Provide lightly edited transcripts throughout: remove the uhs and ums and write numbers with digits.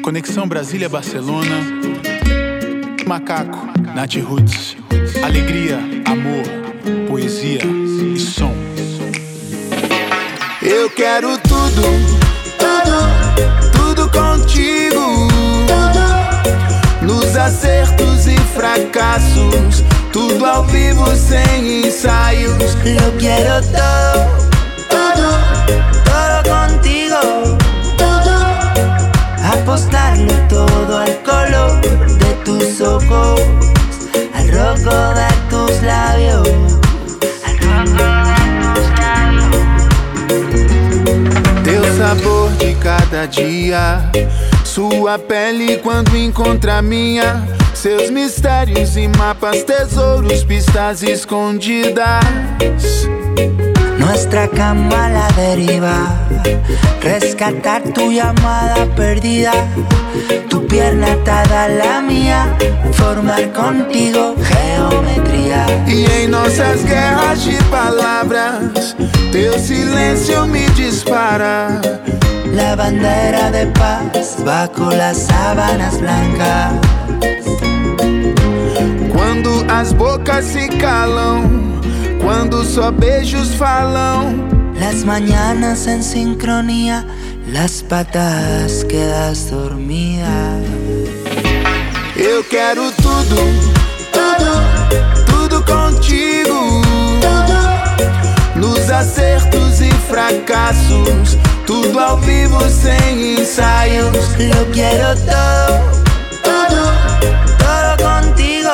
Conexão Brasília-Barcelona. Macaco, Nath Roots. Alegria, amor, poesia e som. Eu quero tudo, tudo contigo. Nos acertos e fracassos, tudo ao vivo sem ensaios. Lo quiero todo contigo. Apostarlo todo al color de tus ojos, al rojo de tus labios, al rojo de tus labios. Teu sabor de cada dia, sua pele quando encontra a minha, seus mistérios e mapas, tesouros, pistas escondidas. Nuestra cama a la deriva, rescatar tu llamada perdida, tu pierna atada a la mía, formar contigo geometría. E em nossas guerras de palavras, teu silêncio me dispara. La bandera de paz bajo las sábanas blancas. Quando as bocas se calam, quando só beijos falam. Las mañanas en sincronía, las patas quedas dormida. Eu quero tudo, tudo contigo. Nos acertos e fracassos, tudo ao vivo sem ensaios. Lo quiero todo contigo.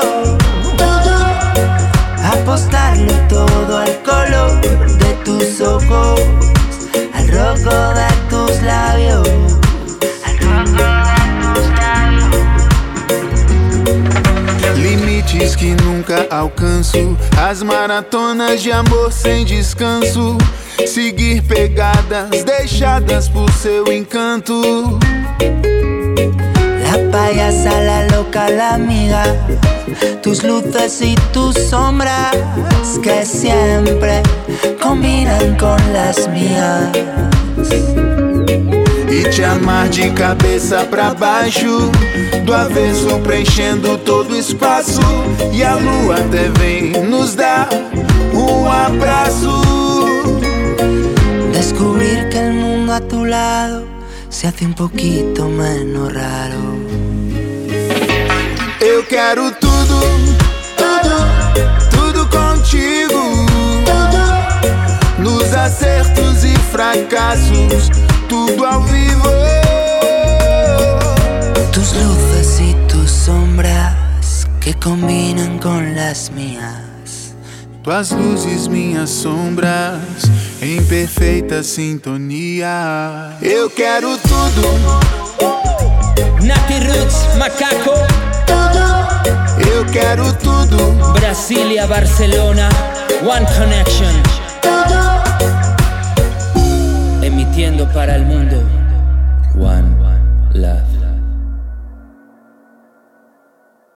Apostarlo todo al color de tus ojos, al rojo de tus labios, al rojo de tus labios. Limites que nunca alcanço, as maratonas de amor sem descanso, seguir pegadas deixadas por seu encanto. La payasa, la loca, la amiga, tus luces y tus sombras que siempre combinan con las mías. E te amar de cabeça pra baixo, do avesso preenchendo todo o espaço. E a lua até vem nos dar abraço. Descubrir que el mundo a tu lado se hace un poquito menos raro. Eu quero tudo contigo. Nos acertos e fracassos, tudo ao vivo. Tus luces y tus sombras que combinan con las mías. Tuas luzes, minhas sombras, em perfeita sintonia. Eu quero tudo. Nath Roots, Macaco. Eu quero tudo. Brasília, Barcelona, One Connection.